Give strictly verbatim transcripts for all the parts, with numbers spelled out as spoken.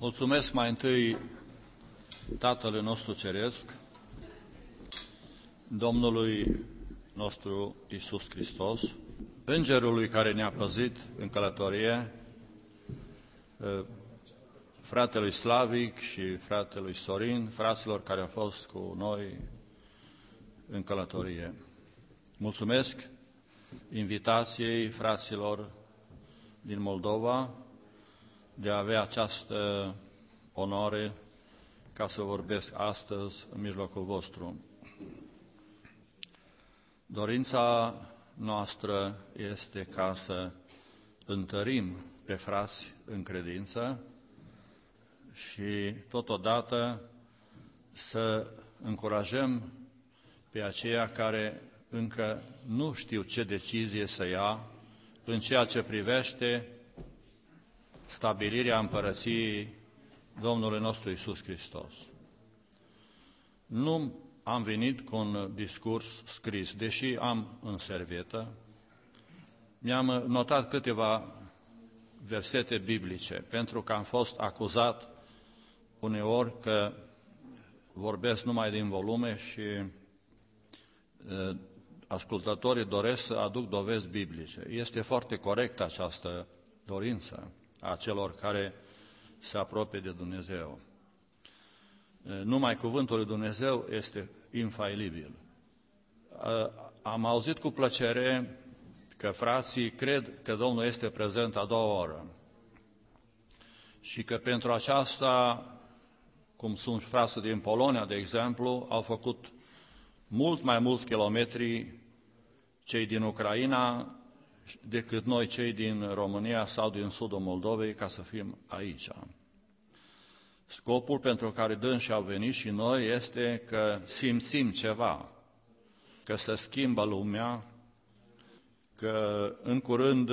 Mulțumesc mai întâi Tatălui nostru Ceresc, Domnului nostru Iisus Hristos, Îngerului care ne-a păzit în călătorie, fratelui Slavic și fratelui Sorin, fraților care au fost cu noi în călătorie. Mulțumesc invitației fraților din Moldova de a avea această onoare ca să vorbesc astăzi în mijlocul vostru. Dorința noastră este ca să întărim pe frați în credință și totodată să încurajăm pe aceia care încă nu știu ce decizie să ia în ceea ce privește stabilirea împărăției Domnului nostru Iisus Hristos. Nu am venit cu un discurs scris, deși am în servietă, mi-am notat câteva versete biblice, pentru că am fost acuzat uneori că vorbesc numai din volume și uh, ascultătorii doresc să aduc dovezi biblice. Este foarte corectă această dorință a celor care se apropie de Dumnezeu. Numai cuvântul lui Dumnezeu este infailibil. Am auzit cu plăcere că frații cred că Domnul este prezent a doua oră și că pentru aceasta, cum sunt frații din Polonia, de exemplu, au făcut mult mai mulți kilometri cei din Ucraina decât noi cei din România sau din sudul Moldovei ca să fim aici. Scopul pentru care dânsii au venit și noi este că simțim ceva, că se schimbă lumea, că în curând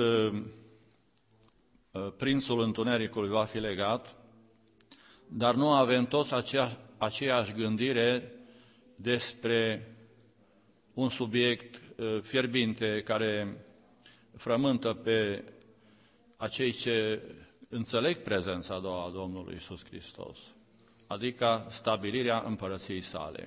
prințul întunericului va fi legat, dar nu avem toți aceea, aceeași gândire despre un subiect fierbinte care frământă pe acei ce înțeleg prezența a doua a Domnului Iisus Hristos, adică stabilirea împărăției sale.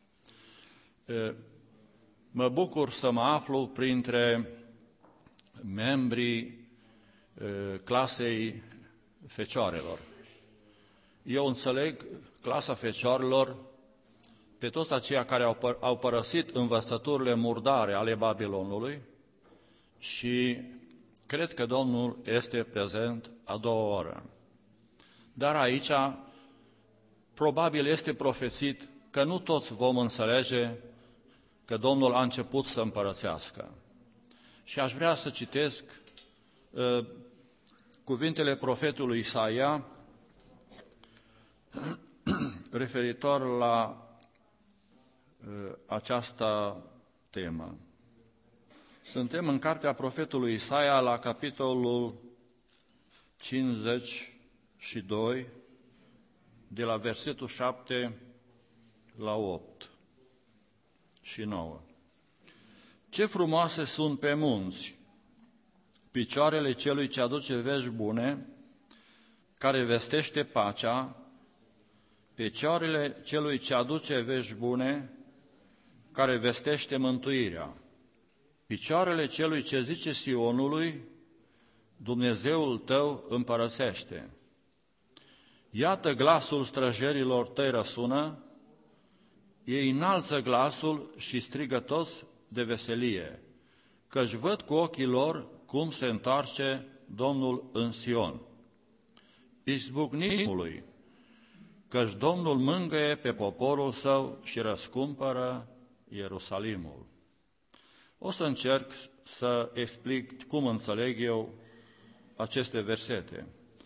Mă bucur să mă aflu printre membrii clasei fecioarelor. Eu înțeleg clasa fecioarelor pe toți aceia care au părăsit învățăturile murdare ale Babilonului și cred că Domnul este prezent a doua oră. Dar aici probabil este profețit că nu toți vom înțelege că Domnul a început să împărățească. Și aș vrea să citesc uh, cuvintele profetului Isaia referitor la uh, această temă. Suntem în cartea profetului Isaia la capitolul cincizeci și doi, de la versetul șapte la opt și nouă. Ce frumoase sunt pe munți picioarele celui ce aduce vești bune, care vestește pacea, picioarele celui ce aduce vești bune, care vestește mântuirea. Picioarele celui ce zice Sionului, Dumnezeul tău împărățește. Iată glasul străjerilor tăi răsună, ei înalță glasul și strigă toți de veselie, căci văd cu ochii lor cum se întoarce Domnul în Sion. Izbucnimului, căci Domnul mângâie pe poporul său și răscumpără Ierusalimul. O să încerc să explic cum înțeleg eu aceste versete.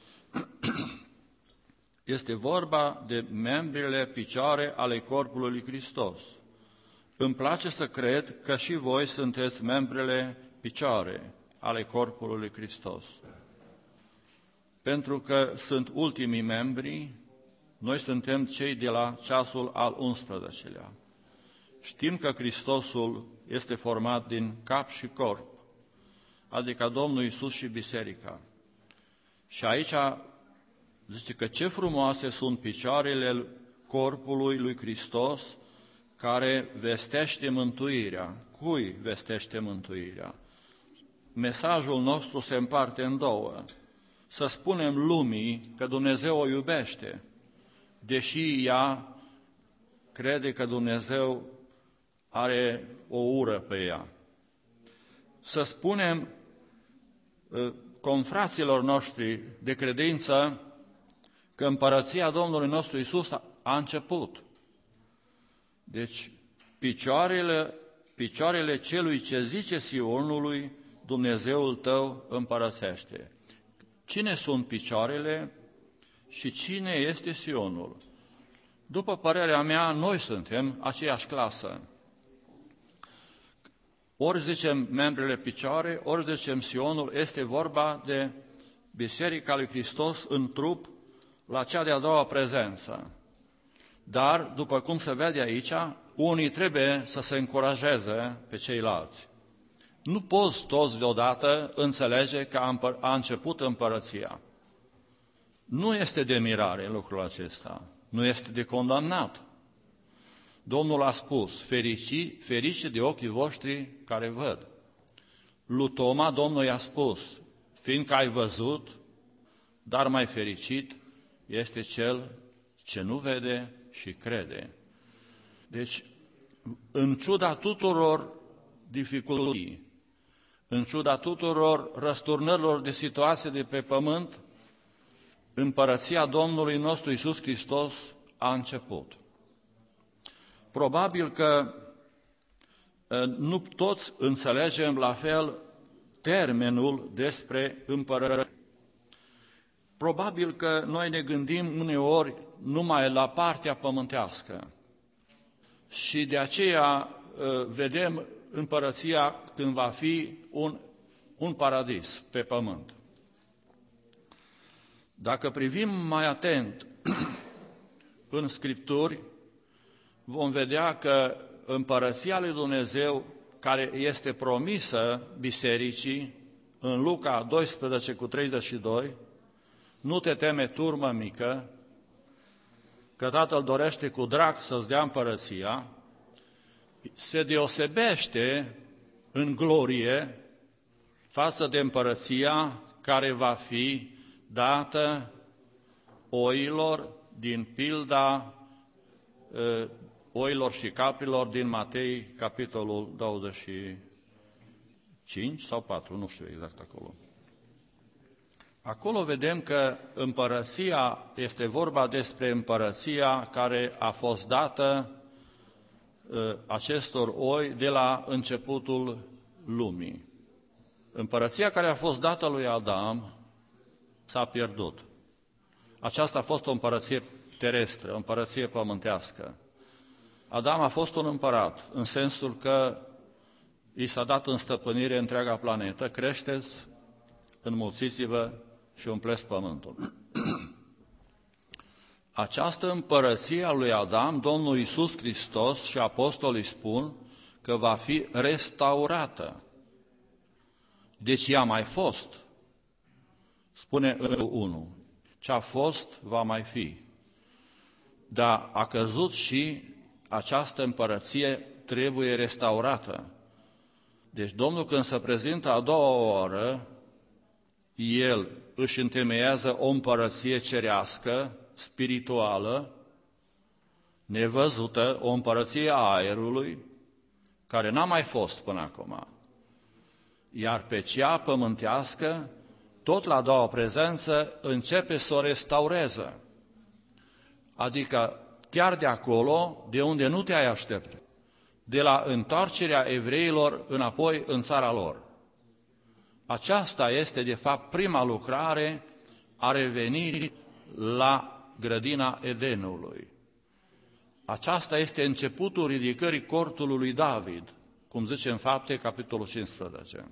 Este vorba de membrele picioare ale corpului lui Hristos. Îmi place să cred că și voi sunteți membrele picioare ale corpului lui Hristos. Pentru că sunt ultimii membri, noi suntem cei de la ceasul al unsprezecelea. Știm că Hristosul este format din cap și corp, adică Domnul Iisus și Biserica. Și aici Zice că ce frumoase sunt picioarele corpului lui Hristos care vestește mântuirea. Cui vestește mântuirea? Mesajul nostru se împarte în două. Să spunem lumii că Dumnezeu o iubește, deși ea crede că Dumnezeu are o ură pe ea. Să spunem confraților noștri de credință că împărăția Domnului nostru Iisus a început. Deci, picioarele, picioarele celui ce zice Sionului, Dumnezeul tău împărățește. Cine sunt picioarele și cine este Sionul? După părerea mea, noi suntem aceeași clasă. Ori zicem membrele picioare, ori zicem Sionul, este vorba de Biserica lui Hristos în trup la cea de-a doua prezență. Dar, după cum se vede aici, unii trebuie să se încurajeze pe ceilalți. Nu poți toți deodată înțelege că a început împărăția. Nu este de mirare lucrul acesta, nu este de condamnat. Domnul a spus, ferici, ferice de ochii voștri care văd. Lui Toma, Domnul i-a spus, fiindcă ai văzut, dar mai fericit este cel ce nu vede și crede. Deci, în ciuda tuturor dificultății, în ciuda tuturor răsturnărilor de situație de pe pământ, împărăția Domnului nostru Iisus Hristos a început. Probabil că nu toți înțelegem la fel termenul despre împărăție. Probabil că noi ne gândim uneori numai la partea pământească și de aceea vedem împărăția când va fi un, un paradis pe pământ. Dacă privim mai atent în Scripturi, vom vedea că împărăția lui Dumnezeu, care este promisă bisericii, în Luca doisprezece cu treizeci și doi, nu te teme, turmă mică, că Tatăl dorește cu drag să-ți dea împărăția, se deosebește în glorie față de împărăția care va fi dată oilor din pilda uh, oilor și caprilor din Matei, capitolul douăzeci și cinci sau patru, nu știu exact acolo. Acolo vedem că împărăția, este vorba despre împărăția care a fost dată uh, acestor oi de la începutul lumii. Împărăția care a fost dată lui Adam s-a pierdut. Aceasta a fost o împărăție terestră, o împărăție pământească. Adam a fost un împărat, în sensul că i s-a dat în stăpânire întreaga planetă, creșteți, înmulțiți-vă și umpleți pământul. Această împărăție a lui Adam, Domnul Iisus Hristos și apostolii spun că va fi restaurată. Deci ea a mai fost. Spune în unu, ce a fost va mai fi. Dar a căzut și această împărăție trebuie restaurată. Deci Domnul când se prezintă a doua oară, El își întemeiază o împărăție cerească, spirituală, nevăzută, o împărăție a aerului, care n-a mai fost până acum. Iar pe cea pământească, tot la a doua prezență, începe să o restaureze. Adică chiar de acolo, de unde nu te-ai aștepta, de la întoarcerea evreilor înapoi în țara lor. Aceasta este, de fapt, prima lucrare a revenirii la grădina Edenului. Aceasta este începutul ridicării cortului lui David, cum zice în Fapte, capitolul cincisprezece.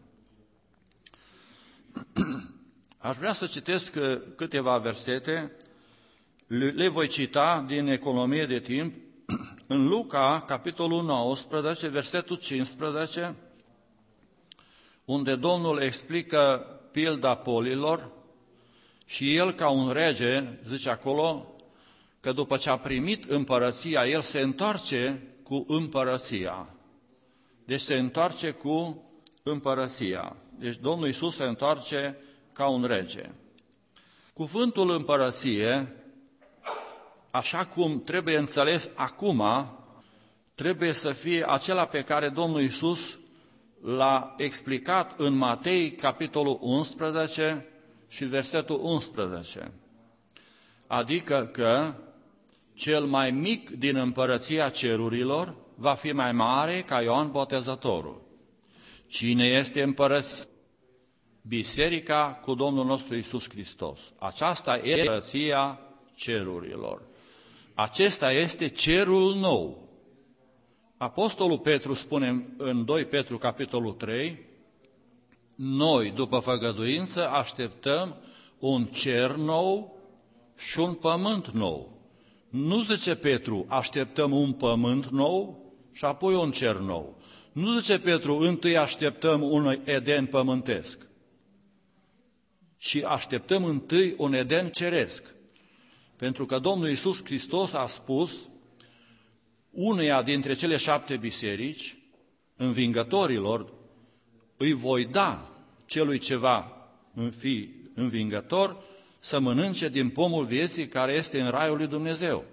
Aș vrea să citesc câteva versete, le voi cita din Economie de timp, în Luca, capitolul nouăsprezece, versetul cincisprezece, unde Domnul explică pilda polilor Și el, ca un rege, zice acolo, că după ce a primit împărăția, el se întoarce cu împărăția. Deci se întoarce cu împărăția. Deci Domnul Iisus se întoarce ca un rege. Cuvântul împărăție, așa cum trebuie înțeles acum, trebuie să fie acela pe care Domnul Iisus l-a explicat în Matei, capitolul unsprezece și versetul unsprezece. Adică că cel mai mic din împărăția cerurilor va fi mai mare ca Ioan Botezătorul. Cine este împărăția? Biserica cu Domnul nostru Iisus Hristos. Aceasta este împărăția cerurilor. Acesta este cerul nou. Apostolul Petru spune în doi Petru, capitolul trei, noi, după făgăduință, așteptăm un cer nou și un pământ nou. Nu zice Petru, așteptăm un pământ nou și apoi un cer nou. Nu zice Petru, întâi așteptăm un Eden pământesc, ci așteptăm întâi un Eden ceresc. Pentru că Domnul Iisus Hristos a spus uneia dintre cele șapte biserici, învingătorilor, îi voi da celui ce va fi învingător să mănânce din pomul vieții care este în raiul lui Dumnezeu.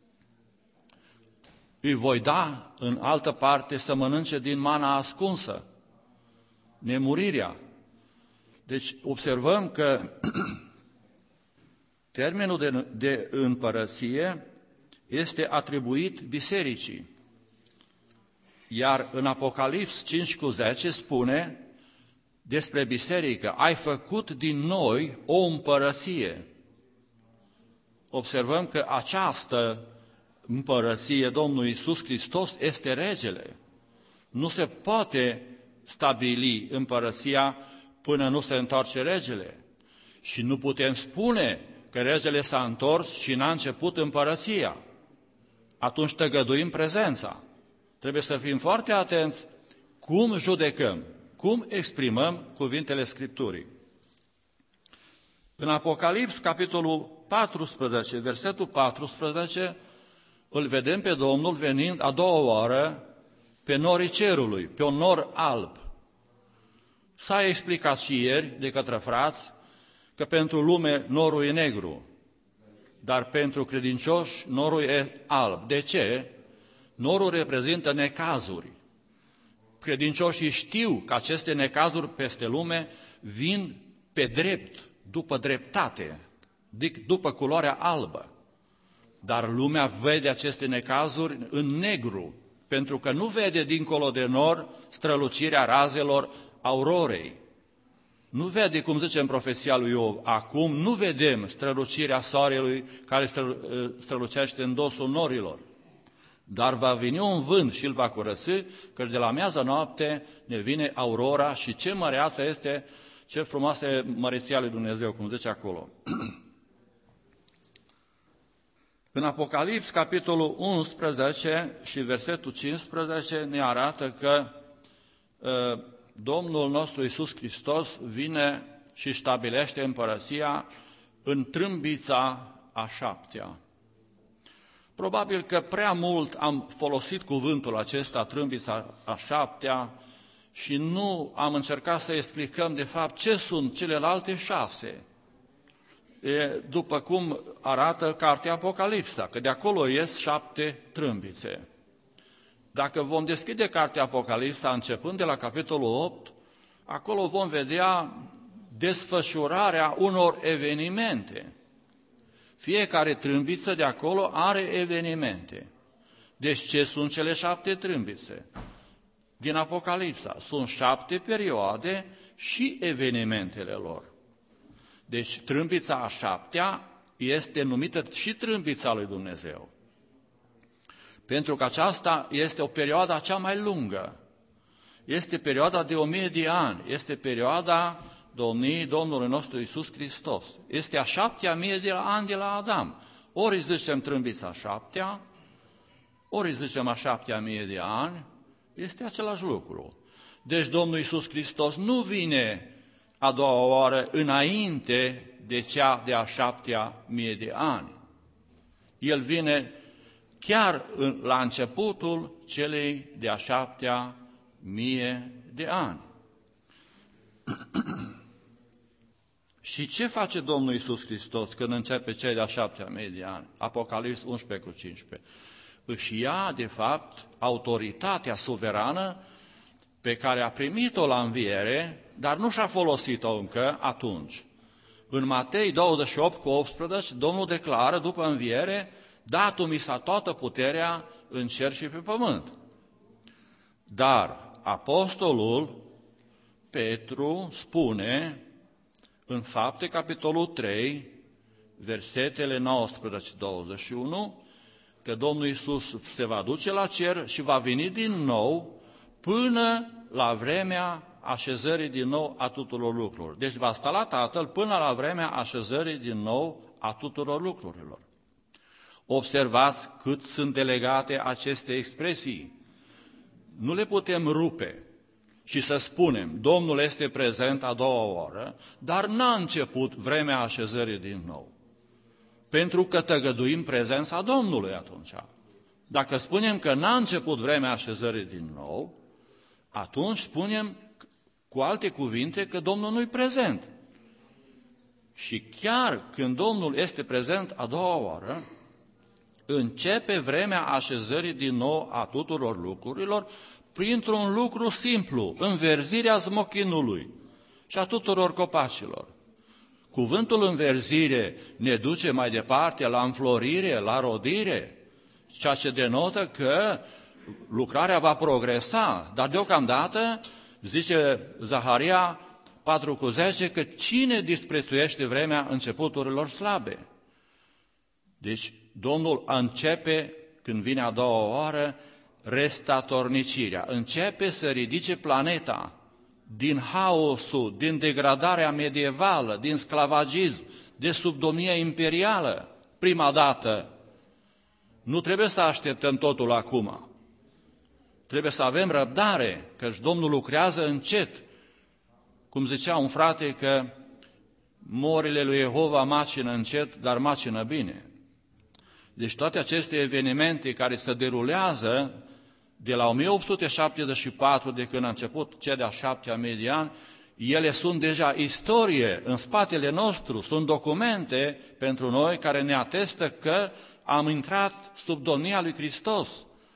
Îi voi da în altă parte să mănânce din mana ascunsă, nemurirea. Deci observăm că termenul de, de împărăție este atribuit bisericii. Iar în Apocalips cinci cu zece spune despre biserică, ai făcut din noi o împărăție. Observăm că această împărăție, Domnul Iisus Hristos, este regele. Nu se poate stabili împărăția până nu se întoarce regele. Și nu putem spune că regele s-a întors și n-a început împărăția. Atunci tăgăduim prezența. Trebuie să fim foarte atenți cum judecăm, cum exprimăm cuvintele Scripturii. În Apocalips, capitolul paisprezece, versetul paisprezece, îl vedem pe Domnul venind a doua oară pe norii cerului, pe un nor alb. S-a explicat și ieri de către frați că pentru lume norul e negru, dar pentru credincioși norul e alb. De ce? Norul reprezintă necazuri. Credincioșii știu că aceste necazuri peste lume vin pe drept, după dreptate, după culoarea albă. Dar lumea vede aceste necazuri în negru, pentru că nu vede dincolo de nor strălucirea razelor aurorei. Nu vede, cum zice în profeția lui Iov, acum nu vedem strălucirea soarelui care strălucește în dosul norilor. Dar va veni un vânt și îl va curăți, căci de la miază noapte ne vine aurora și ce măreață este, ce frumoasă e măreția lui Dumnezeu, cum zice acolo. În Apocalips, capitolul unsprezece și versetul cincisprezece ne arată că uh, Domnul nostru Iisus Hristos vine și stabilește împărăția în trâmbița a șaptea. Probabil că prea mult am folosit cuvântul acesta, trâmbița a șaptea, și nu am încercat să explicăm de fapt ce sunt celelalte șase. E, după cum arată cartea Apocalipsa, că de acolo ies șapte trâmbițe. Dacă vom deschide cartea Apocalipsa, începând de la capitolul opt, acolo vom vedea desfășurarea unor evenimente. Fiecare trâmbiță de acolo are evenimente. Deci ce sunt cele șapte trâmbițe? Din Apocalipsa sunt șapte perioade și evenimentele lor. Deci trâmbița a șaptea este numită și trâmbița lui Dumnezeu. Pentru că aceasta este o perioadă cea mai lungă. Este perioada de o mie de ani. Este perioada domniei Domnului nostru Iisus Hristos. Este a șaptea mie de ani de la Adam. Ori zicem trâmbița a șaptea, ori zicem a șaptea mie de ani, este același lucru. Deci Domnul Iisus Hristos nu vine a doua oară înainte de cea de-a șaptea mie de ani. El vine chiar la începutul celei de-a șaptea mie de ani. Și ce face Domnul Iisus Hristos când începe cei de-a șaptea mie de ani? Apocalips unsprezece cu cincisprezece. Își ia, de fapt, autoritatea suverană pe care a primit-o la înviere, dar nu și-a folosit-o încă atunci. În Matei douăzeci și opt cu optsprezece, Domnul declară, după înviere, dat-o mi s-a toată puterea în cer și pe pământ. Dar apostolul Petru spune în Fapte, capitolul trei, versetele nouăsprezece douăzeci și unu, că Domnul Iisus se va duce la cer și va veni din nou până la vremea așezării din nou a tuturor lucrurilor. Deci va sta la Tatăl până la vremea așezării din nou a tuturor lucrurilor. Observați cât sunt delegate aceste expresii. Nu le putem rupe și să spunem, Domnul este prezent a doua oră, dar n-a început vremea așezării din nou. Pentru că tăgăduim prezența Domnului atunci. Dacă spunem că n-a început vremea așezării din nou, atunci spunem cu alte cuvinte că Domnul nu-i prezent. Și chiar când Domnul este prezent a doua oară, începe vremea așezării din nou a tuturor lucrurilor printr-un lucru simplu, înverzirea smochinului și a tuturor copacilor. Cuvântul înverzire ne duce mai departe la înflorire, la rodire, ceea ce denotă că lucrarea va progresa, dar deocamdată, zice Zaharia patru cu zece, că cine disprețuiește vremea începuturilor slabe? Deci Domnul începe, când vine a doua oară, restatornicirea. Începe să ridice planeta din haosul, din degradarea medievală, din sclavagism, de subdomnia imperială, prima dată. Nu trebuie să așteptăm totul acum. Trebuie să avem răbdare, căci Domnul lucrează încet. Cum zicea un frate că morile lui Jehova macină încet, dar macină bine. Deci toate aceste evenimente care se derulează de la o mie opt sute șaptezeci și patru, de când a început cea de-a șaptea mie de ani, ele sunt deja istorie în spatele nostru, sunt documente pentru noi care ne atestă că am intrat sub domnia lui Hristos,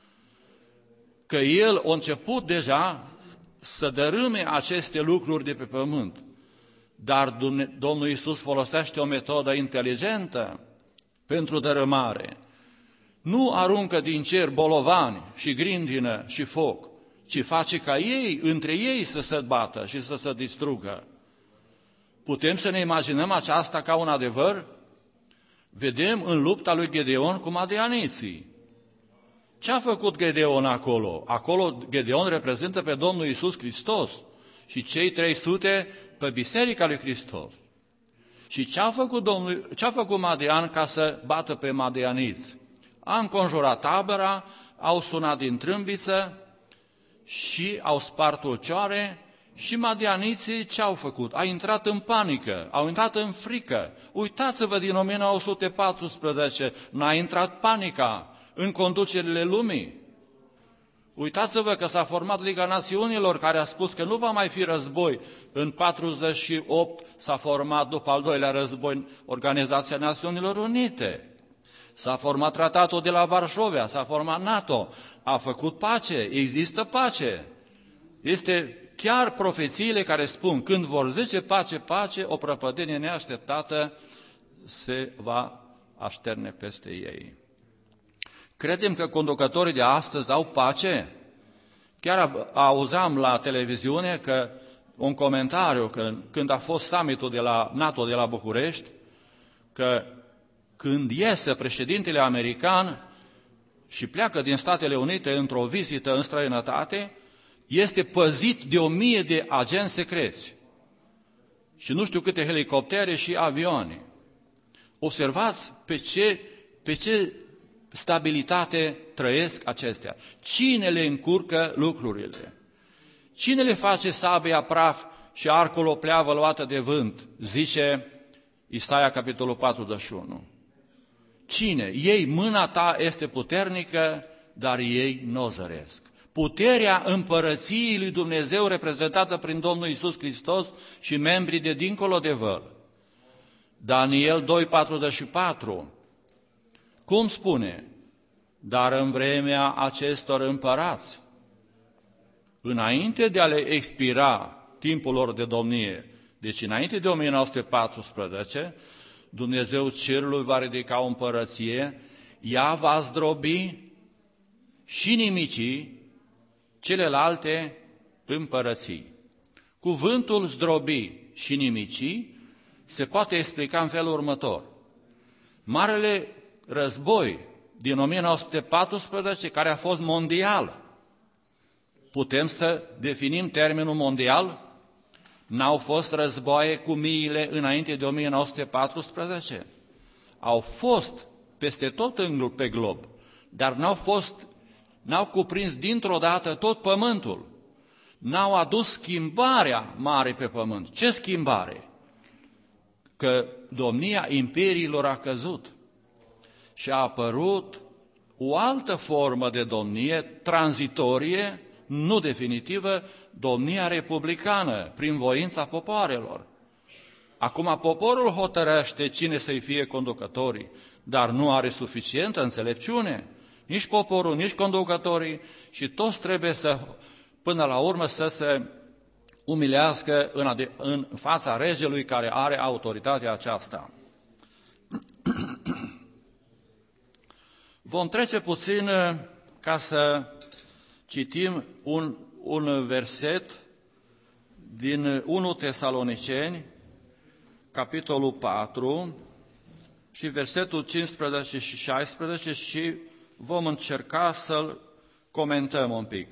că El a început deja să dărâme aceste lucruri de pe pământ. Dar Domnul Iisus folosește o metodă inteligentă pentru dărâmare. Nu aruncă din cer bolovani și grindină și foc, ci face ca ei, între ei, să se bată și să se distrugă. Putem să ne imaginăm aceasta ca un adevăr? Vedem în lupta lui Gedeon cu madianiții. Ce a făcut Gedeon acolo? Acolo Gedeon reprezintă pe Domnul Iisus Hristos și cei trei sute pe Biserica lui Hristos. Și ce a făcut, Domnul, ce a făcut Madian ca să bată pe madianiți? A înconjurat tabăra, au sunat din trâmbiță și au spart ulcioare și madianiții ce au făcut? Au intrat în panică, au intrat în frică. Uitați-vă, din o mie nouă sute paisprezece n-a intrat panica în conducerile lumii. Uitați-vă că s-a format Liga Națiunilor, care a spus că nu va mai fi război. În patruzeci și opt s-a format, după al doilea război, Organizația Națiunilor Unite. S-a format tratatul de la Varșovia, s-a format NATO, a făcut pace, există pace. Este chiar profețiile care spun, când vor zice pace, pace, o prăpădenie neașteptată se va așterne peste ei. Credem că conducătorii de astăzi au pace? Chiar auzeam la televiziune că un comentariu că când a fost summitul de la NATO de la București, că când iese președintele american și pleacă din Statele Unite într-o vizită în străinătate, este păzit de o mie de agenți secreți și nu știu câte helicoptere și avioane. Observați pe ce, pe ce stabilitate trăiesc acestea. Cine le încurcă lucrurile? Cine le face sabia praf și arcul o pleavă luată de vânt? Zice Isaia, capitolul patruzeci și unu. Cine? Ei, mâna ta este puternică, dar ei n-o zăresc. Puterea împărăției lui Dumnezeu reprezentată prin Domnul Iisus Hristos și membrii de dincolo de văl. Daniel doi, patruzeci și patru. Cum spune? Dar în vremea acestor împărați, înainte de a le expira timpul lor de domnie, deci înainte de o mie nouă sute paisprezece, Dumnezeu cerului va ridica o împărăție, ea va zdrobi și nimici celelalte împărății. Cuvântul zdrobi și nimici se poate explica în felul următor. Marele război din o mie nouă sute paisprezece, care a fost mondial, putem să definim termenul mondial? N-au fost războaie cu miile înainte de o mie nouă sute paisprezece? Au fost peste tot pe glob, dar n-au fost, n-au cuprins dintr-o dată tot pământul. N-au adus schimbarea mare pe pământ. Ce schimbare? Că domnia imperiilor a căzut și a apărut o altă formă de domnie tranzitorie, nu definitivă, domnia republicană, prin voința popoarelor. Acum poporul hotărăște cine să-i fie conducătorii, dar nu are suficientă înțelepciune, nici poporul, nici conducătorii, și toți trebuie să, până la urmă, să se umilească în, ade- în fața regelui care are autoritatea aceasta. Vom trece puțin ca să citim un, un verset din unu Tesaloniceni, capitolul patru, și versetul cincisprezece și șaisprezece, și vom încerca să-l comentăm un pic.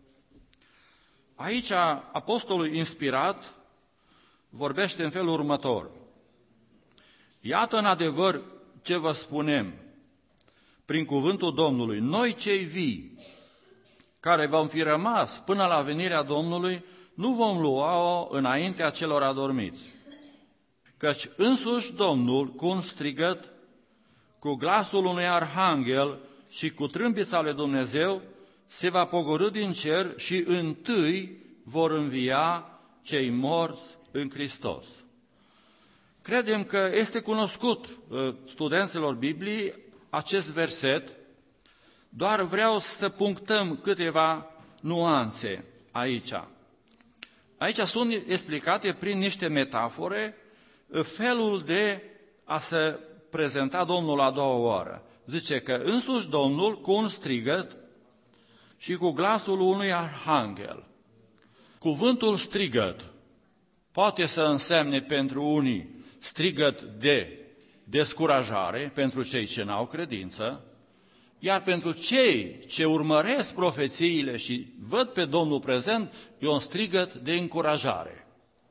Aici apostolul inspirat vorbește în felul următor. Iată în adevăr ce vă spunem prin cuvântul Domnului. Noi cei vii, care vom fi rămas până la venirea Domnului, nu vom lua-o înaintea celor adormiți. Căci însuși Domnul, cu un strigăt, cu glasul unui arhanghel și cu trâmbița lui Dumnezeu, se va pogorî din cer și întâi vor învia cei morți în Hristos. Credem că este cunoscut studenților Bibliei acest verset, doar vreau să punctăm câteva nuanțe aici. Aici sunt explicate prin niște metafore felul de a se prezenta Domnul a doua oară. Zice că însuși Domnul, cu un strigăt și cu glasul unui arhanghel. Cuvântul strigăt poate să însemne pentru unii strigăt de descurajare, pentru cei ce n-au credință, iar pentru cei ce urmăresc profețiile și văd pe Domnul prezent, e un strigăt de încurajare.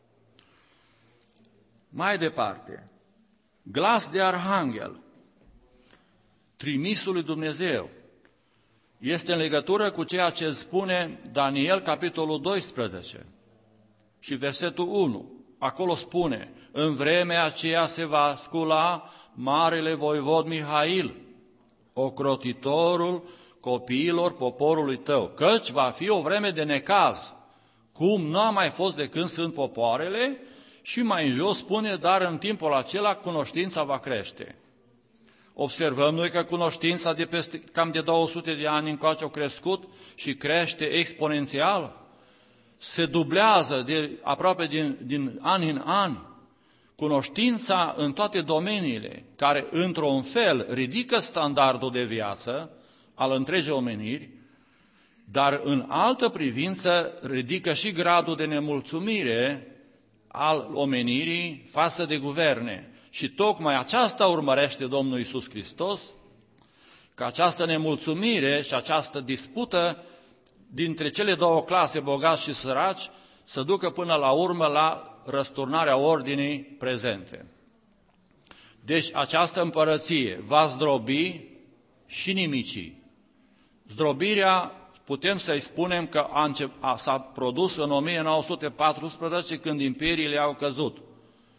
Mai departe, glas de arhanghel, trimisul lui Dumnezeu, este în legătură cu ceea ce spune Daniel, capitolul doisprezece și versetul unu. Acolo spune, în vremea aceea se va scula marele voivod Mihail, ocrotitorul copiilor poporului tău, căci va fi o vreme de necaz, cum nu a mai fost de când sunt popoarele, și mai în jos spune, dar în timpul acela cunoștința va crește. Observăm noi că cunoștința de peste cam de două sute de ani încoace a crescut și crește exponențial, se dublează de, aproape din, din an în an. Cunoștința în toate domeniile, care într-un fel ridică standardul de viață al întregii omeniri, dar în altă privință ridică și gradul de nemulțumire al omenirii față de guverne. Și tocmai aceasta urmărește Domnul Iisus Hristos, că această nemulțumire și această dispută dintre cele două clase, bogați și săraci, să ducă până la urmă la răsturnarea ordinii prezente. Deci această împărăție va zdrobi și nimici. Zdrobirea, putem să-i spunem că a încep, a, s-a produs în o mie nouă sute paisprezece, când imperiile au căzut.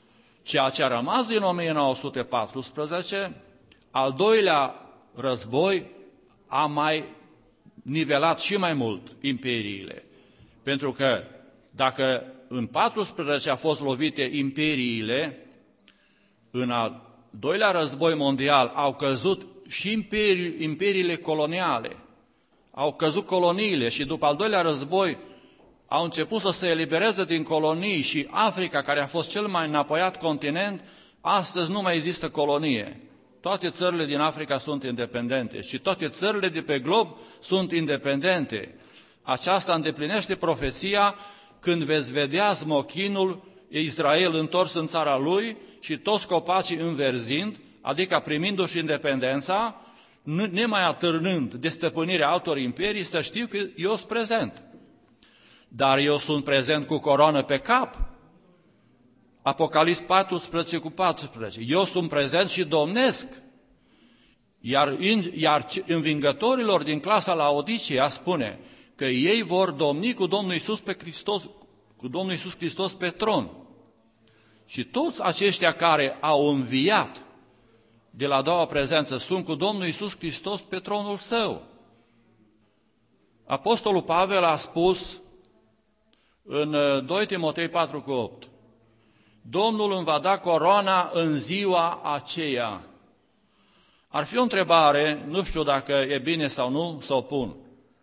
Ceea ce a rămas din o mie nouă sute paisprezece, al doilea război a mai nivelat și mai mult imperiile. Pentru că dacă în paisprezece a fost lovite imperiile, în al doilea război mondial au căzut și imperii, imperiile coloniale, au căzut coloniile și după al doilea război au început să se elibereze din colonii și Africa, care a fost cel mai înapoiat continent, astăzi nu mai există colonie. Toate țările din Africa sunt independente și toate țările de pe glob sunt independente. Aceasta îndeplinește profeția când veți vedea smochinul Israel întors în țara lui și toți copacii înverzind, adică primindu-și independența, nemai atârnând de stăpânirea altor imperii, să știu că eu sunt prezent. Dar eu sunt prezent cu coroană pe cap. Apocalips paisprezece cu paisprezece. Eu sunt prezent și domnesc. Iar, iar învingătorilor din clasa Laodicea spune că ei vor domni cu Domnul Iisus pe Hristos, cu Domnul Iisus Hristos pe tron. Și toți aceștia care au înviat de la a doua prezență sunt cu Domnul Iisus Hristos pe tronul său. Apostolul Pavel a spus în doi Timotei patru cu opt, Domnul îmi va da coroana în ziua aceea. Ar fi o întrebare, nu știu dacă e bine sau nu, să o pun.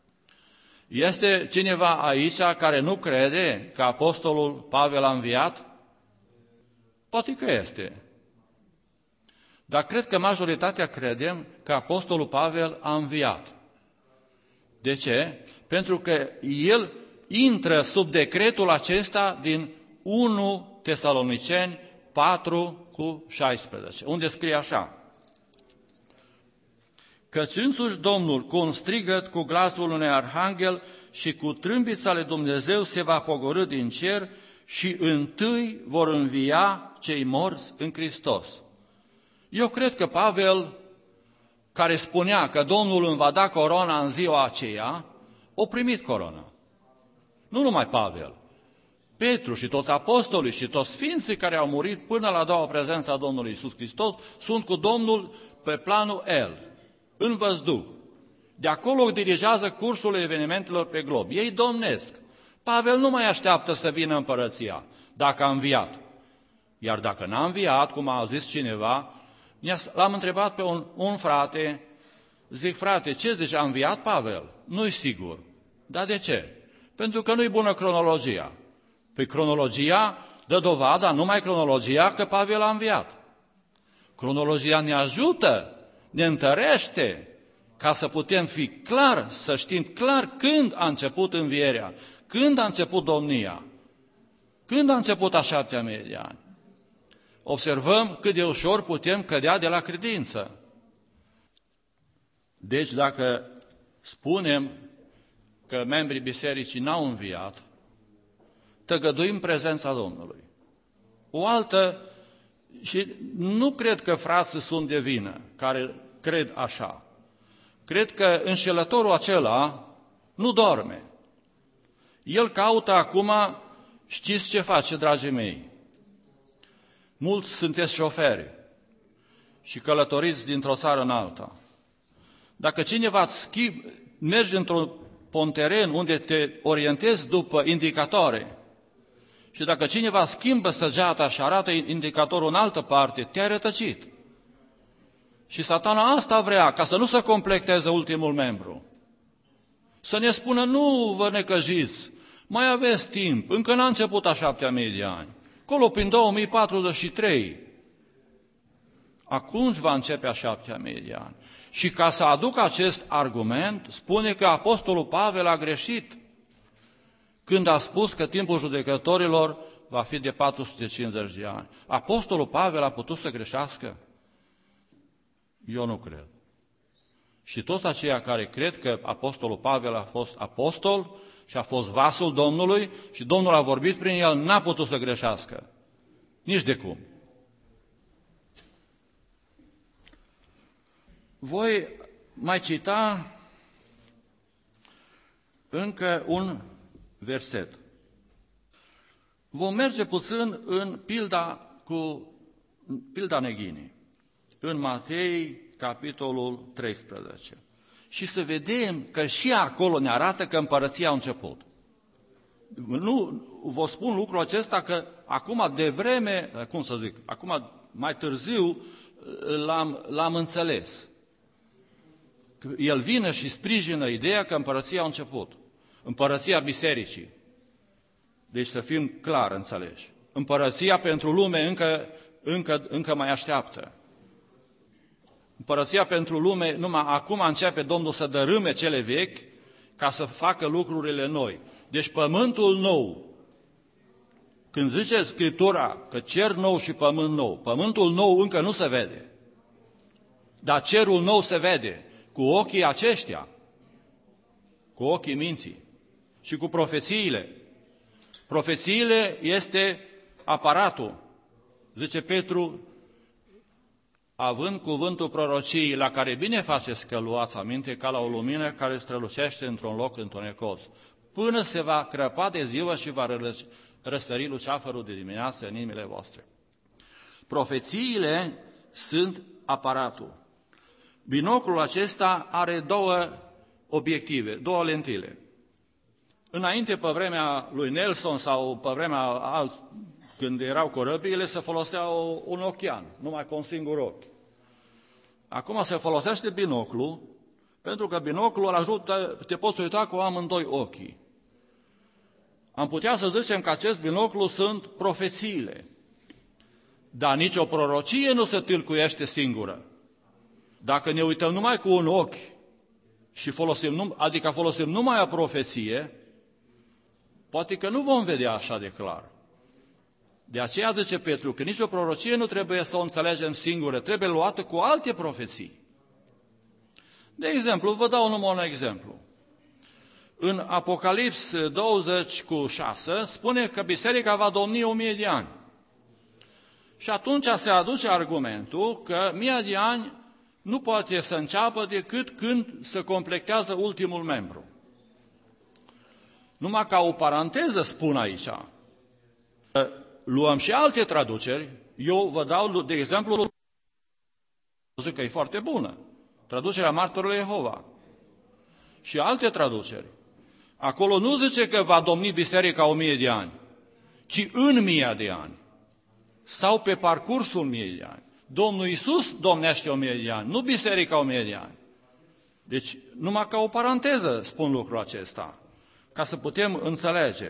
Este cineva aici care nu crede că apostolul Pavel a înviat? Poate că este. Dar cred că majoritatea credem că apostolul Pavel a înviat. De ce? Pentru că el intră sub decretul acesta din unu Tesaloniceni patru cu șaisprezece, unde scrie așa: Căci însuși Domnul, cu un strigăt, cu glasul unui arhanghel și cu trâmbița lui Dumnezeu se va pogorî din cer și întâi vor învia cei morți în Hristos. Eu cred că Pavel, care spunea că Domnul îmi va da coroana în ziua aceea, a primit coroana. Nu numai Pavel, Petru și toți apostolii și toți sfinții care au murit până la a doua prezență a Domnului Iisus Hristos sunt cu Domnul pe planul El, în văzduh. De acolo dirigează cursul evenimentelor pe glob. Ei domnesc. Pavel nu mai așteaptă să vină împărăția, dacă a înviat. Iar dacă n-a înviat, cum a zis cineva, l-am întrebat pe un, un frate, zic, frate, ce zici, a înviat Pavel? Nu-i sigur. Dar de ce? Pentru că nu-i bună cronologia. Păi cronologia dă dovada, numai cronologia, că Pavel a înviat. Cronologia ne ajută, ne întărește, ca să putem fi clar, să știm clar când a început învierea, când a început domnia, când a început a șaptea mie de ani. Observăm cât de ușor putem cădea de la credință. Deci dacă spunem că membrii bisericii n-au înviat, tăgăduim prezența Domnului. O altă, și nu cred că frații sunt de vină, care cred așa. Cred că înșelătorul acela nu dorme. El caută acum, știți ce face, dragii mei? Mulți sunteți șoferi și călătoriți dintr-o țară în alta. Dacă cineva schimb, mergi într-un teren unde te orientezi după indicatoare și dacă cineva schimbă săgeata și arată indicatorul în altă parte, te-ai rătăcit. Și Satana asta vrea, ca să nu se completeze ultimul membru. Să ne spună, nu vă necăjiți, mai aveți timp, încă n-a început a șaptea mie de ani. Acolo, prin două mii patruzeci și trei, atunci va începe a șaptea mie de ani. Și ca să aduc acest argument, spune că apostolul Pavel a greșit când a spus că timpul judecătorilor va fi de patru sute cincizeci de ani. Apostolul Pavel a putut să greșească? Eu nu cred. Și toți aceia care cred că apostolul Pavel a fost apostol și a fost vasul Domnului și Domnul a vorbit prin el, n-a putut să greșească. Nici de cum. Voi mai cita încă un verset. Vom merge puțin în pilda cu pilda neghinii, în Matei, capitolul treisprezece. Și să vedem că și acolo ne arată că împărăția a început. Nu vă spun lucrul acesta că acum de vreme, cum să zic, acum mai târziu l-am, l-am înțeles. El vine și sprijină ideea că împărăția a început. Împărăția bisericii. Deci să fim clar înțeleși. Împărăția pentru lume încă, încă, încă mai așteaptă. Împărăția pentru lume, numai acum începe Domnul să dărâme cele vechi ca să facă lucrurile noi. Deci pământul nou, când zice Scriptura că cer nou și pământ nou, pământul nou încă nu se vede, dar cerul nou se vede cu ochii aceștia, cu ochii minții și cu profețiile. Profețiile este aparatul, zice Petru, având cuvântul prorociei, la care bine faceți că luați aminte, ca la o lumină care strălucește într-un loc întunecos, până se va crăpa de ziua și va răsări luceafărul de dimineață în inimile voastre. Profețiile sunt aparatul. Binoclul acesta are două obiective, două lentile. Înainte, pe vremea lui Nelson sau pe vremea alt, când erau corăbiile, se folosea un ochian, numai cu un singur ochi. Acum se folosește binoclu, pentru că binoclul îl ajută, te poți uita cu amândoi ochii. Am putea să zicem că acest binoclu sunt profețiile, dar nicio prorocie nu se tâlcuiește singură. Dacă ne uităm numai cu un ochi, și folosim, adică folosim numai o profeție, poate că nu vom vedea așa de clar. De aceea zice Petru că nicio prorocie nu trebuie să o înțelegem singură, trebuie luată cu alte profeții. De exemplu, vă dau numai un exemplu. În Apocalips douăzeci cu șase spune că biserica va domni o mie de ani. Și atunci se aduce argumentul că mie de ani nu poate să înceapă decât când se completează ultimul membru. Numai ca o paranteză spun aici. Luăm și alte traduceri. Eu vă dau, de exemplu, zic că e foarte bună. Traducerea Martorului Jehova. Și alte traduceri. Acolo nu zice că va domni biserica o mie de ani, ci în mie de ani. Sau pe parcursul mie de ani. Domnul Iisus domnește o mie de ani, nu biserica o mie de ani. Deci, numai ca o paranteză spun lucrul acesta, ca să putem înțelege.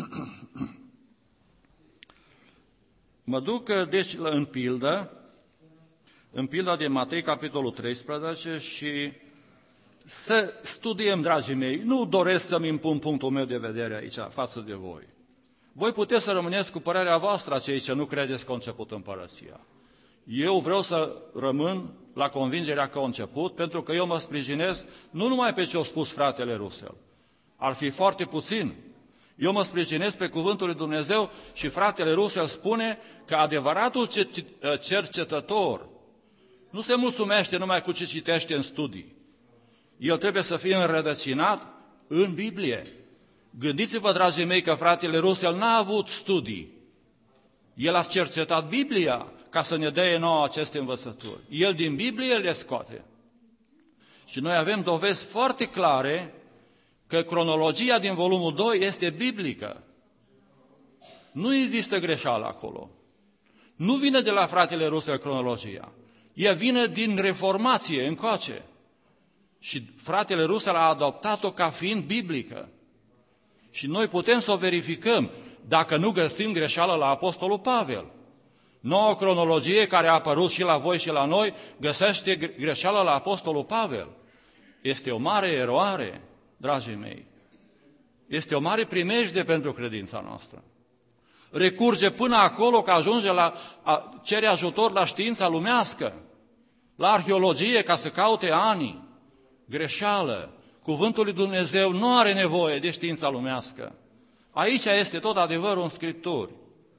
Mă duc, deci, în pildă, în pilda de Matei, capitolul treisprezece, și să studiem, dragii mei, nu doresc să-mi impun punctul meu de vedere aici, față de voi. Voi puteți să rămâneți cu părerea voastră, cei ce nu credeți că a început împărăția. Eu vreau să rămân la convingerea că a început, pentru că eu mă sprijinesc nu numai pe ce a spus fratele Russell. Ar fi foarte puțin. Eu mă sprijinesc pe cuvântul lui Dumnezeu și fratele Russell spune că adevăratul cercetător nu se mulțumește numai cu ce citește în studii. El trebuie să fie înrădăcinat în Biblie. Gândiți-vă, dragii mei, că fratele Russell n-a avut studii. El a cercetat Biblia ca să ne dea nouă aceste învățături. El din Biblie le scoate. Și noi avem dovezi foarte clare că cronologia din volumul doi este biblică. Nu există greșeală acolo. Nu vine de la fratele Russell cronologia. Ea vine din Reformație încoace. Și fratele Russell a adoptat-o ca fiind biblică. Și noi putem să o verificăm dacă nu găsim greșeală la Apostolul Pavel. Noua cronologie care a apărut și la voi și la noi găsește greșeală la Apostolul Pavel. Este o mare eroare, dragii mei. Este o mare primejde pentru credința noastră. Recurge până acolo că ajunge la a cere ajutor la știința lumească, la arheologie ca să caute anii. Greșeală. Cuvântul lui Dumnezeu nu are nevoie de știința lumească. Aici este tot adevărul în Scripturi.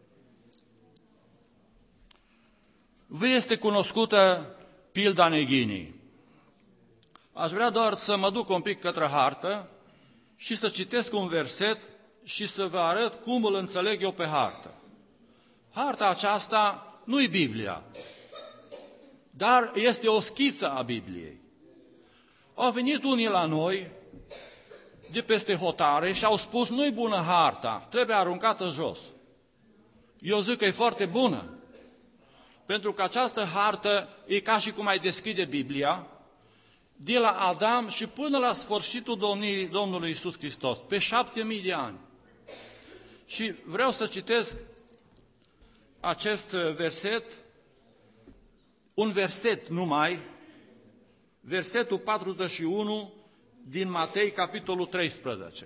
Vă este cunoscută pilda neghinii. Aș vrea doar să mă duc un pic către hartă și să citesc un verset și să vă arăt cum îl înțeleg eu pe hartă. Harta aceasta nu-i Biblia, dar este o schiță a Bibliei. Au venit unii la noi de peste hotare și au spus, nu-i bună harta, trebuie aruncată jos. Eu zic că e foarte bună, pentru că această hartă e ca și cum ai deschide Biblia, de la Adam și până la sfârșitul domniei Domnului Iisus Hristos, pe șapte mii de ani. Și vreau să citesc acest verset, un verset numai, versetul patruzeci și unu din Matei, capitolul treisprezece.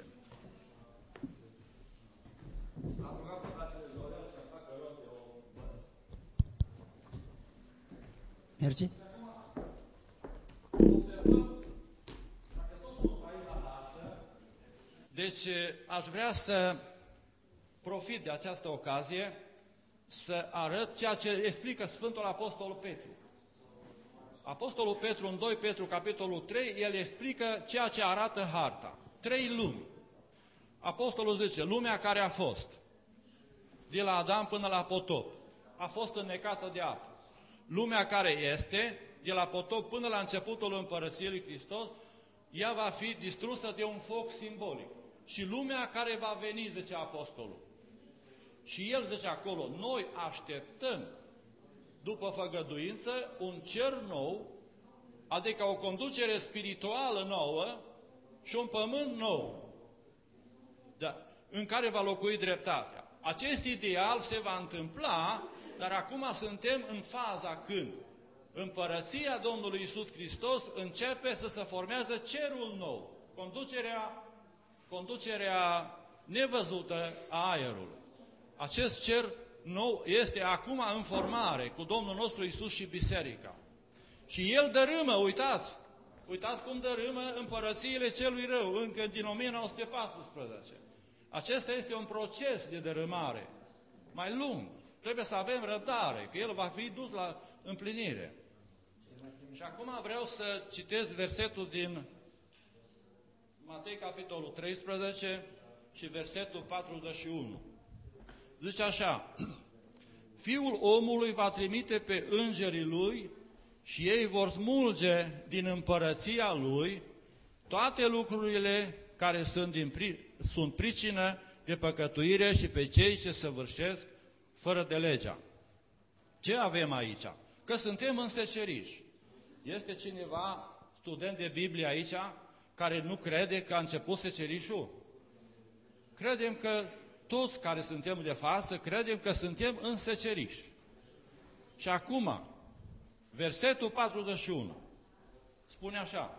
Merge? Deci aș vrea să profit de această ocazie să arăt ceea ce explică Sfântul Apostol Petru. Apostolul Petru, în doi Petru, capitolul trei, el explică ceea ce arată harta. Trei lumi. Apostolul zice, lumea care a fost, de la Adam până la potop, a fost înnecată de apă. Lumea care este, de la potop până la începutul Împărăției lui Hristos, ea va fi distrusă de un foc simbolic. Și lumea care va veni, zice Apostolul. Și el zice acolo, noi așteptăm, după făgăduință, un cer nou, adică o conducere spirituală nouă și un pământ nou, da, în care va locui dreptatea. Acest ideal se va întâmpla, dar acum suntem în faza când Împărăția Domnului Iisus Hristos începe să se formează cerul nou, conducerea, conducerea nevăzută a aerului. Acest cer nou este acum în formare cu Domnul nostru Iisus și Biserica. Și El dărâmă, uitați, uitați cum dărâmă împărățiile celui rău, încă din o mie nouă sute paisprezece. Acesta este un proces de dărâmare mai lung. Trebuie să avem răbdare, că El va fi dus la împlinire. Și acum vreau să citesc versetul din Matei, capitolul treisprezece și versetul patruzeci și unu. Zice așa, Fiul omului va trimite pe îngerii lui și ei vor smulge din împărăția lui toate lucrurile care sunt, din pri, sunt pricină de păcătuire și pe cei ce săvârșesc fără de legea. Ce avem aici? Că suntem în seceriș. Este cineva, student de Biblie aici, care nu crede că a început secerișul? Credem că toți care suntem de față, credem că suntem în seceriș. Și acum, versetul patruzeci și unu, spune așa,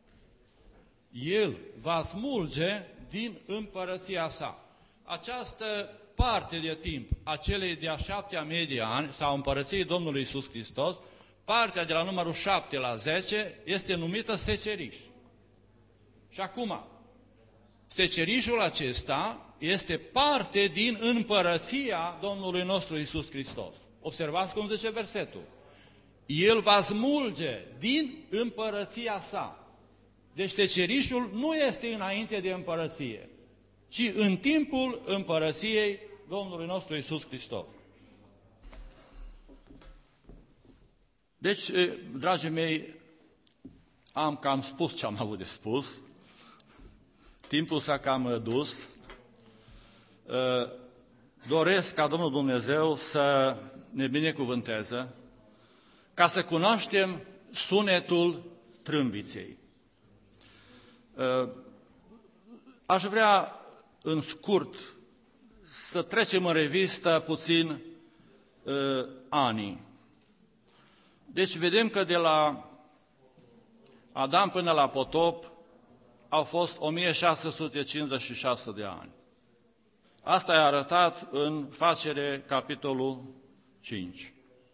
El va smulge din împărăția sa. Această parte de timp a celei de-a șaptea mie de ani, sau împărăției Domnului Iisus Hristos, partea de la numărul șapte la zece, este numită seceriș. Și acum, secerișul acesta este parte din împărăția Domnului nostru Iisus Hristos. Observați cum zice versetul. El va smulge din împărăția sa. Deci secerișul nu este înainte de împărăție, ci în timpul împărăției Domnului nostru Iisus Hristos. Deci, dragii mei, am cam spus ce am avut de spus. Timpul s-a cam dus. Doresc ca Domnul Dumnezeu să ne binecuvânteze, ca să cunoaștem sunetul trâmbiței. Aș vrea, în scurt, să trecem în revistă puțin anii. Deci vedem că de la Adam până la potop au fost o mie șase sute cincizeci și șase de ani. Asta e arătat în Facere, capitolul cinci.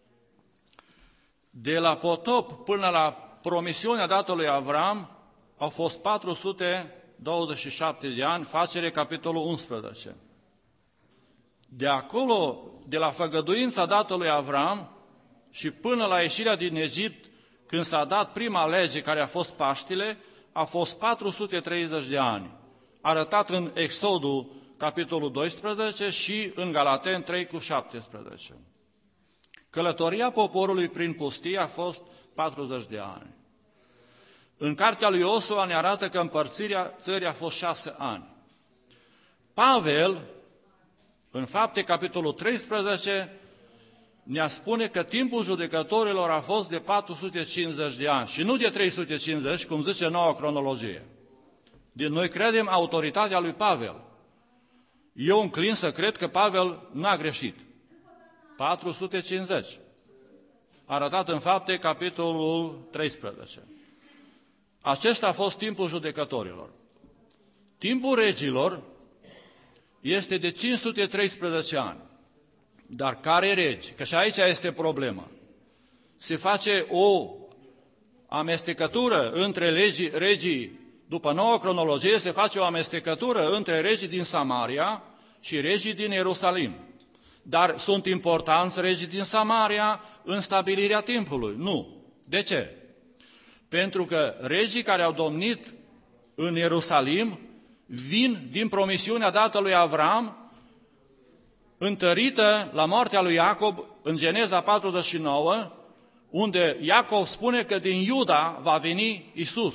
De la potop până la promisiunea dată lui Avram au fost patru sute douăzeci și șapte de ani, Facere, capitolul unsprezece. De acolo, de la făgăduința dată lui Avram și până la ieșirea din Egipt, când s-a dat prima lege care a fost Paștile, a fost patru sute treizeci de ani, arătat în Exodul, capitolul doisprezece și în Galaten trei cu șaptesprezece. Călătoria poporului prin pustie a fost patruzeci de ani. În cartea lui Iosua ne arată că împărțirea țării a fost șase ani. Pavel, în Fapte, capitolul treisprezece, ne spune că timpul judecătorilor a fost de patru sute cincizeci de ani și nu de trei sute cincizeci, cum zice noua cronologie. Deci noi credem autoritatea lui Pavel. Eu înclin să cred că Pavel n-a greșit. patru sute cincizeci. Arătat în Fapte, capitolul treisprezece. Acesta a fost timpul judecătorilor. Timpul regilor este de cinci sute treisprezece ani. Dar care regi? Că și aici este problema. Se face o amestecătură între regii, regii, după nouă cronologie, se face o amestecătură între regii din Samaria și regii din Ierusalim. Dar sunt importanți regii din Samaria în stabilirea timpului? Nu. De ce? Pentru că regii care au domnit în Ierusalim vin din promisiunea dată lui Avram, întărită la moartea lui Iacob în Geneza patruzeci și nouă, unde Iacov spune că din Iuda va veni Isus.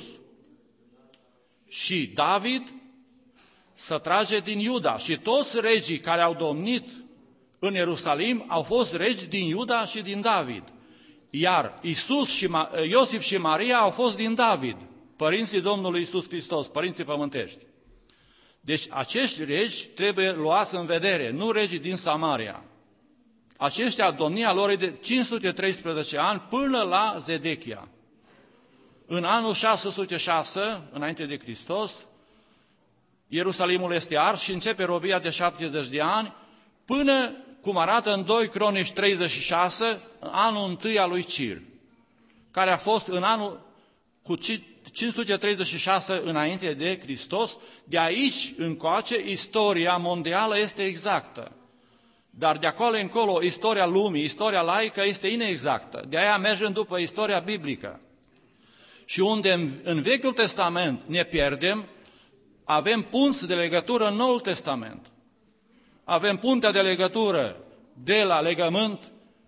Și David să trage din Iuda. Și toți regii care au domnit în Ierusalim au fost regi din Iuda și din David. Iar Isus și Iosif și Maria au fost din David, părinții Domnului Isus Hristos, părinții pământești. Deci acești regi trebuie luați în vedere, nu regii din Samaria. Aceștia, domnia lor e de cinci sute treisprezece ani până la Zedechia. În anul șase sute șase, înainte de Hristos, Ierusalimul este ars și începe robia de șaptezeci de ani, până, cum arată în doi Cronici treizeci și șase, anul întâi al lui Cir, care a fost în anul cu cinci sute treizeci și șase înainte de Hristos. De aici încoace, istoria mondială este exactă. Dar de acolo încolo, istoria lumii, istoria laică este inexactă. De aia mergem după istoria biblică. Și unde în, în Vechiul Testament ne pierdem, avem punți de legătură în Noul Testament. Avem puntea de legătură de la legământ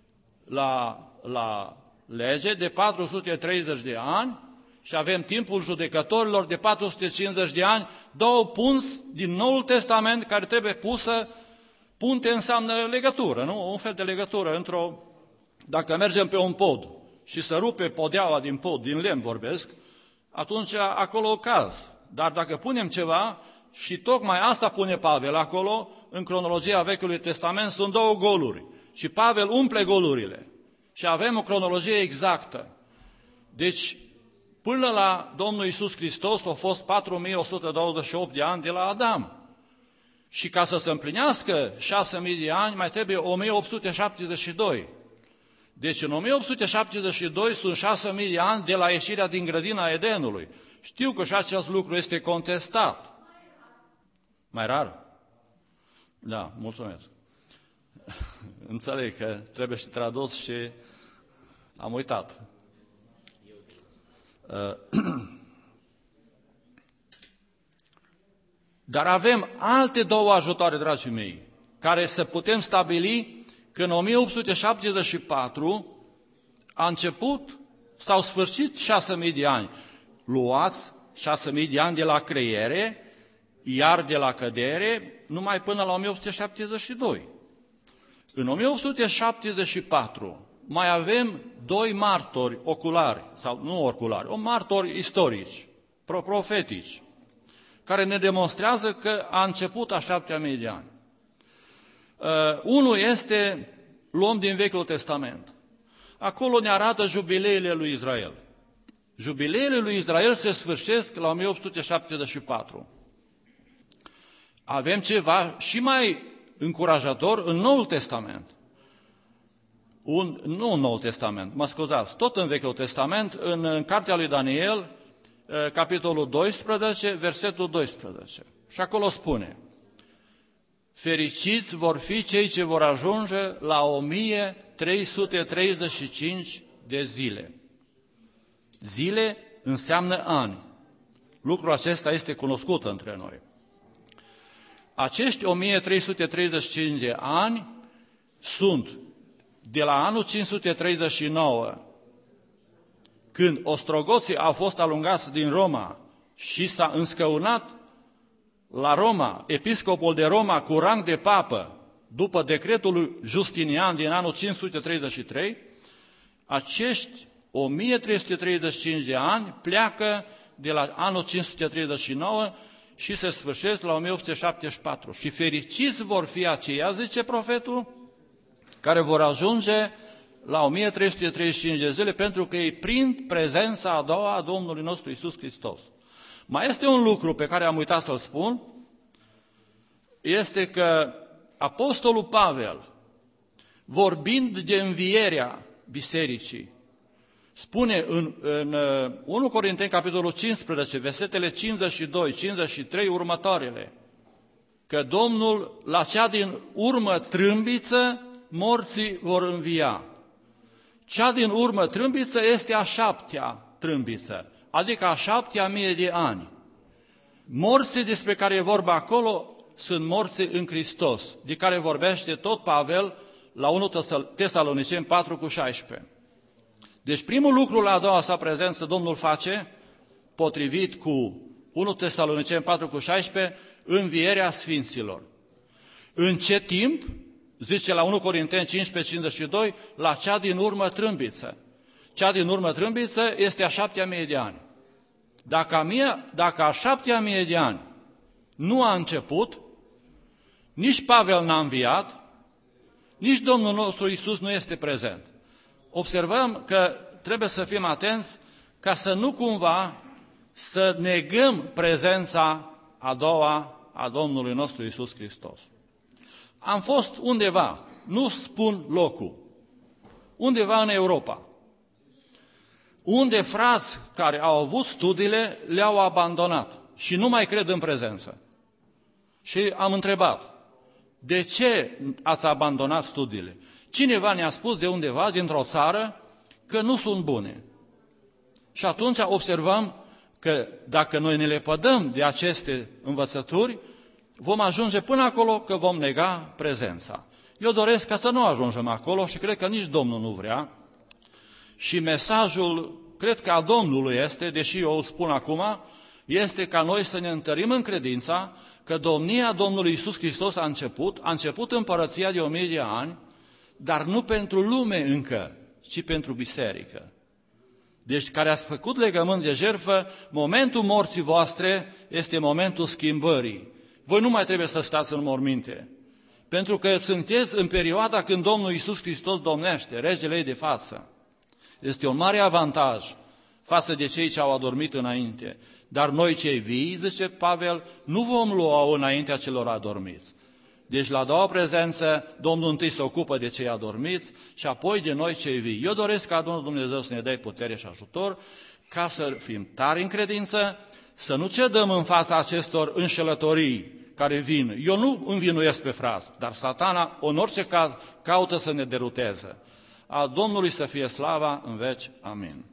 la, la lege de patru sute treizeci de ani și avem timpul judecătorilor de patru sute cincizeci de ani, două punți din Noul Testament care trebuie pusă. Punte înseamnă legătură, nu? Un fel de legătură într-o... Dacă mergem pe un pod și să rupe podeaua din pod, din lemn vorbesc, atunci acolo caz. Dar dacă punem ceva, și tocmai asta pune Pavel acolo, în cronologia Vechiului Testament sunt două goluri. Și Pavel umple golurile. Și avem o cronologie exactă. Deci, până la Domnul Iisus Hristos au fost patru mii o sută douăzeci și opt de ani de la Adam. Și ca să se împlinească șase mii de ani, mai trebuie o mie opt sute șaptezeci și doi. Deci în o mie opt sute șaptezeci și doi sunt șase mii de ani de la ieșirea din grădina Edenului. Știu că și acest lucru este contestat. Mai rar? Da, mulțumesc. Înțeleg că trebuie și tradus și am uitat. Dar avem alte două ajutoare, dragii mei, care să putem stabili că în o mie opt sute șaptezeci și patru a început, s-au sfârșit șase mii de ani. Luați șase mii de ani de la creiere, iar de la cădere, numai până la o mie opt sute șaptezeci și doi. În o mie opt sute șaptezeci și patru mai avem doi martori oculari, sau nu oculari, o martori istorici, profetici, care ne demonstrează că a început a șaptea mie de ani. Uh, unul este, luăm din Vechiul Testament. Acolo ne arată jubileile lui Israel. Jubileile lui Israel se sfârșesc la o mie opt sute șaptezeci și patru. Avem ceva și mai încurajator în Noul Testament. Un, nu în Noul Testament, mă scuzați, tot în Vechiul Testament, în, în cartea lui Daniel, capitolul doisprezece, versetul doisprezece. Și acolo spune: fericiți vor fi cei ce vor ajunge la o mie trei sute treizeci și cinci de zile. Zile înseamnă ani. Lucrul acesta este cunoscut între noi. Acești o mie trei sute treizeci și cinci de ani sunt de la anul cinci sute treizeci și nouă, când ostrogoții au fost alungați din Roma și s-a înscăunat la Roma, episcopul de Roma cu rang de papă, după decretul lui Justinian din anul cinci sute treizeci și trei, acești o mie trei sute treizeci și cinci de ani pleacă de la anul cinci sute treizeci și nouă și se sfârșesc la o mie opt sute șaptezeci și patru. Și fericiți vor fi aceia, zice profetul, care vor ajunge la o mie trei sute treizeci și cinci de zile, pentru că ei prind prezența a doua a Domnului nostru Iisus Hristos. Mai este un lucru pe care am uitat să-l spun, este că Apostolul Pavel, vorbind de învierea bisericii, spune în, în unu Corinteni, capitolul cincisprezece, versetele cincizeci și doi cincizeci și trei următoarele, că Domnul, la cea din urmă trâmbiță, morții vor învia. Cea din urmă trâmbiță este a șaptea trâmbiță, adică a șaptea mie de ani. Morții despre care e vorba acolo sunt morții în Hristos, de care vorbește tot Pavel la unu Tesaloniceni patru cu șaisprezece. Deci primul lucru la a doua sa prezență Domnul face, potrivit cu unu Tesaloniceni patru cu șaisprezece, învierea sfinților. În ce timp? Zice la unu Corinteni cincisprezece cincizeci și doi, la cea din urmă trâmbiță. Cea din urmă trâmbiță este a șaptea mie de ani. Dacă a, mie, dacă a șaptea mie de ani nu a început, nici Pavel n-a înviat, nici Domnul nostru Iisus nu este prezent. Observăm că trebuie să fim atenți ca să nu cumva să negăm prezența a doua a Domnului nostru Iisus Hristos. Am fost undeva, nu spun locul, undeva în Europa, unde frați care au avut studiile le-au abandonat și nu mai cred în prezență. Și am întrebat, de ce ați abandonat studiile? Cineva ne-a spus de undeva, dintr-o țară, că nu sunt bune. Și atunci observăm că dacă noi ne lepădăm de aceste învățături, vom ajunge până acolo că vom nega prezența. Eu doresc ca să nu ajungem acolo și cred că nici Domnul nu vrea. Și mesajul, cred că a Domnului este, deși eu o spun acum, este ca noi să ne întărim în credința că domnia Domnului Iisus Hristos a început, a început împărăția de o mie de ani, dar nu pentru lume încă, ci pentru biserică. Deci care ați făcut legământ de jertfă, momentul morții voastre este momentul schimbării. Voi nu mai trebuie să stați în morminte, pentru că sunteți în perioada când Domnul Iisus Hristos domnește, regele ei de față. Este un mare avantaj față de cei ce au adormit înainte. Dar noi cei vii, zice Pavel, nu vom lua înaintea celor adormiți. Deci la a doua prezență, Domnul întâi se ocupă de cei adormiți și apoi de noi cei vii. Eu doresc ca Domnul Dumnezeu să ne dea putere și ajutor ca să fim tari în credință, să nu cedăm în fața acestor înșelătorii care vin. Eu nu învinuiesc pe frați, dar Satana, în orice caz, caută să ne deruteze. A Domnului să fie slava în veci. Amin.